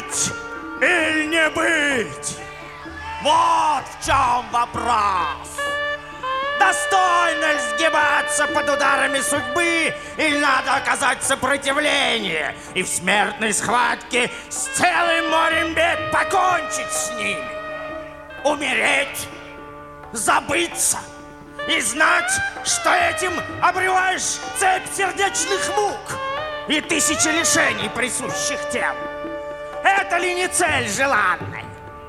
Быть или не быть? Вот в чем вопрос. Достойно ли сгибаться под ударами судьбы, или надо оказать сопротивление и в смертной схватке с целым морем бед покончить с ними? Умереть, забыться и знать, что этим обрываешь цепь сердечных мук и тысячи лишений присущих тем. Это ли не цель желанная?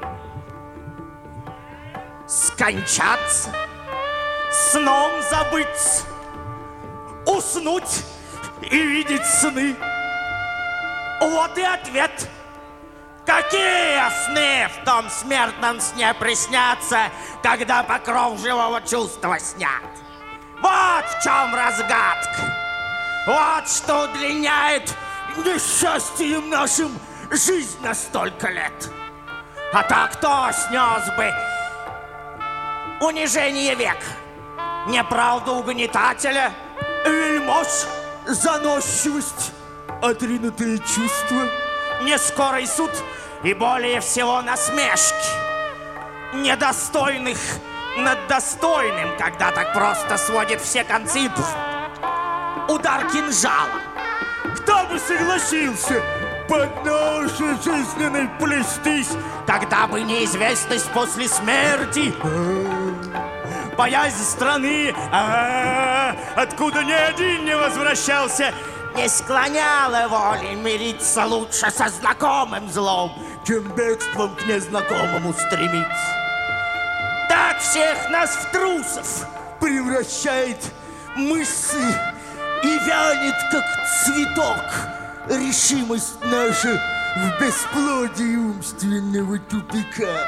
Скончаться, сном забыться, уснуть и видеть сны. Вот и ответ. Какие сны в том смертном сне приснятся, когда покров живого чувства снят? Вот в чем разгадка. Вот что удлиняет несчастьем нашим жизнь на столько лет. А так кто снес бы унижение века, неправду угнетателя, вельмож, заносчивость, отринутые чувства, нескорый суд и более всего насмешки недостойных над достойным, когда так просто сводит все концы удар кинжала. Кто бы согласился под ношей жизненной плестись? Тогда бы неизвестность после смерти, боязнь страны, откуда ни один не возвращался, не склоняла воли мириться лучше со знакомым злом, чем бегством к незнакомому стремиться. Так всех нас в трусов превращает мысли и вянет, как цветок, решимость наша в бесплодии умственного тупика.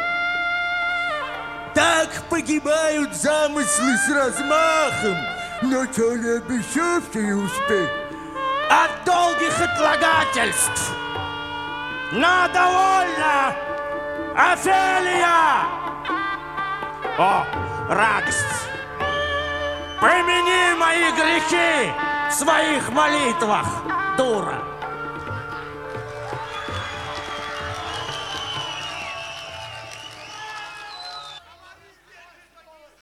Так погибают замыслы с размахом, но то ли обещавшие успех. От долгих отлагательств. Но довольно, Офелия! О, радость! Помяни мои грехи в своих молитвах, дура!